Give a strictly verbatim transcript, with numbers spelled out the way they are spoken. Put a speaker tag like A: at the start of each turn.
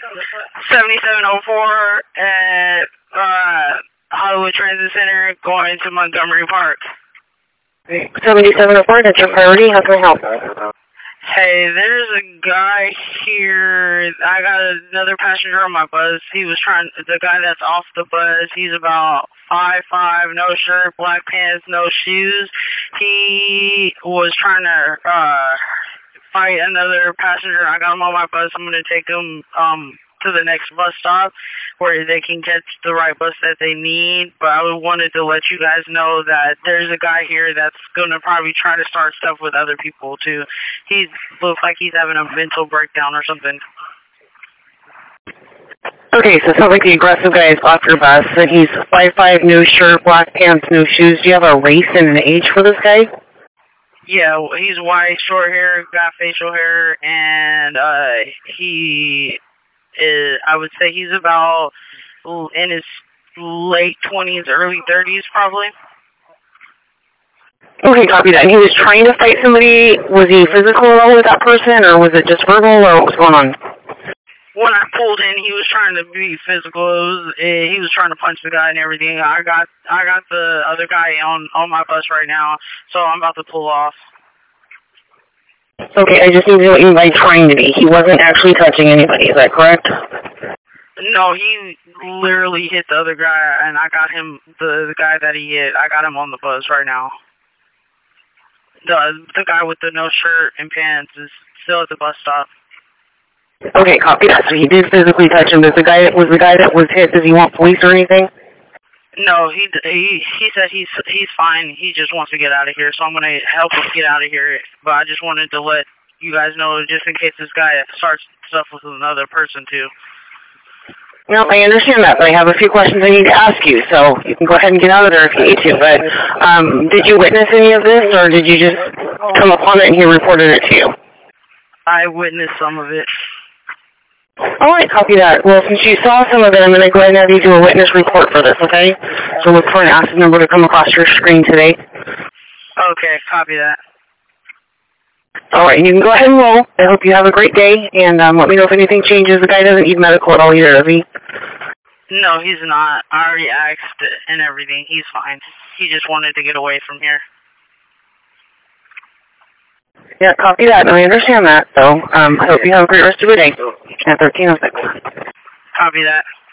A: seventy-seven oh four at uh, Hollywood Transit Center going to Montgomery Park.
B: seventy-seven oh four, that's your priority. How can I help?
A: Hey, there's a guy here. I got another passenger on my bus. He was trying, the guy that's off the bus, he's about five five, no shirt, black pants, no shoes. He was trying to uh, fight another passenger. I got him on my bus. I'm going to take him um, to the next bus stop where they can catch the right bus that they need. But I wanted to let you guys know that there's a guy here that's going to probably try to start stuff with other people too. He looks like he's having a mental breakdown or something.
B: Okay, so it sounds like the aggressive guy is off your bus, and he's five five, no shirt, black pants, no shoes. Do you have a race and an age for this guy?
A: Yeah, he's white, short hair, got facial hair, and uh, he is, I would say he's about in his late twenties, early thirties probably.
B: Okay, copy that. And he was trying to fight somebody. Was he physical at all with that person, or was it just verbal, or what was going on?
A: When I pulled in, he was trying to be physical. It was, uh, he was trying to punch the guy and everything. I got I got the other guy on, on my bus right now, so I'm about to pull off.
B: Okay, I just need to know what you mean by trying to be. He wasn't actually touching anybody, is that correct?
A: No, he literally hit the other guy, and I got him, the, the guy that he hit, I got him on the bus right now. The, the guy with the no shirt and pants is still at the bus stop.
B: Okay, copy that. So he did physically touch him. Does the guy that was the guy that was hit, does he want police or anything?
A: No, he he he said he's he's fine. He just wants to get out of here, so I'm gonna help him get out of here. But I just wanted to let you guys know, just in case this guy starts stuff with another person too.
B: No, I understand that, but I have a few questions I need to ask you, so you can go ahead and get out of there if you need to. But um, did you witness any of this, or did you just come upon it and he reported it to you?
A: I witnessed some of it.
B: All right, copy that. Well, since you saw some of it, I'm going to go ahead and have you do a witness report for this, okay? So look for an active number to come across your screen today.
A: Okay, copy that.
B: All right, you can go ahead and roll. I hope you have a great day, and um, let me know if anything changes. The guy doesn't need medical at all either, does he?
A: No, he's not. I already asked and everything. He's fine. He just wanted to get away from here.
B: Yeah, copy that. No, I understand that. So um, I hope you have a great rest of your day. At thirteen oh six.
A: Copy that.